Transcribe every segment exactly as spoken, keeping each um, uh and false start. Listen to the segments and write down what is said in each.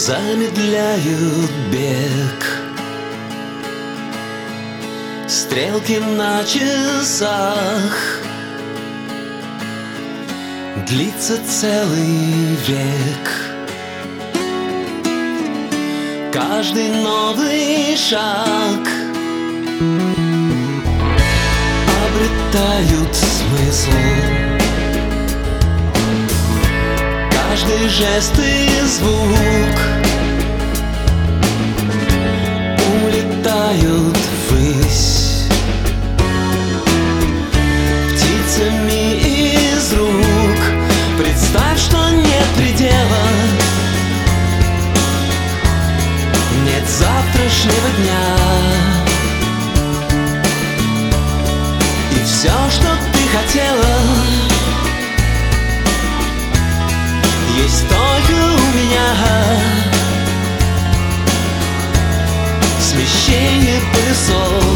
замедляют бег. Стрелки на часах, длится целый век. Каждый новый шаг обретают смысл. Каждый жест и звук улетают ввысь. Птицами из рук представь, что нет предела, нет завтрашнего дня. И все, что ты хотела, есть только у меня. Смещение полюсов,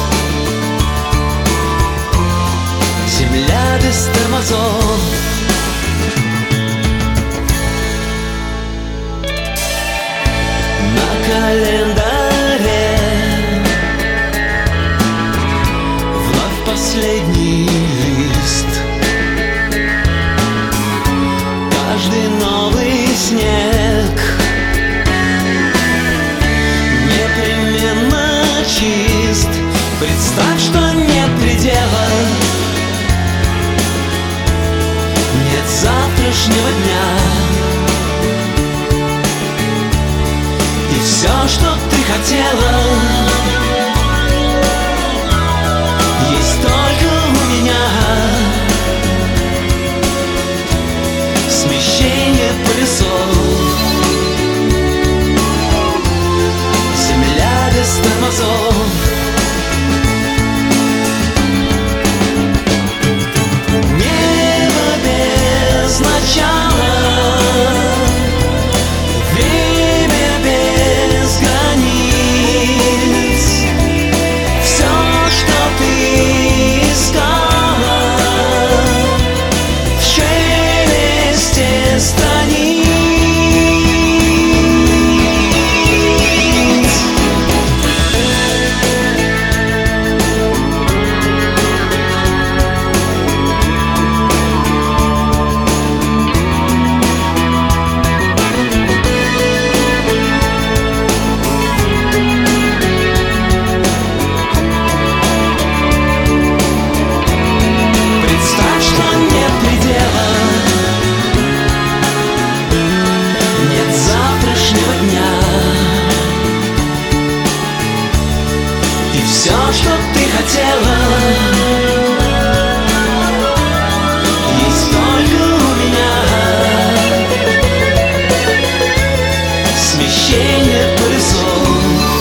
земля без тормозов. На календаре вновь последний лист. Каждый новый снег непременно чист. Представь, что нет предела, нет завтрашнего дня. И все, что ты хотела, есть только у меня. Смещение полюсов, земля без тормозов. Небо без начала, время без границ. Все, что ты искала, в шелесте страниц. Все, что ты хотела, есть только у меня. Смещение полюсов,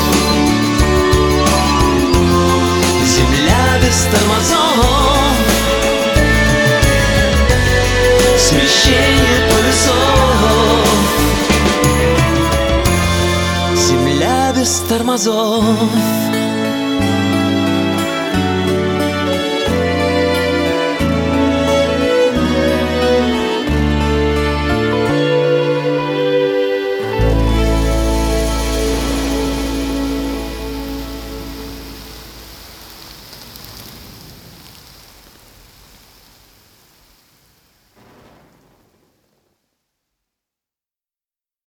земля без тормозов. Смещение полюсов, земля без тормозов.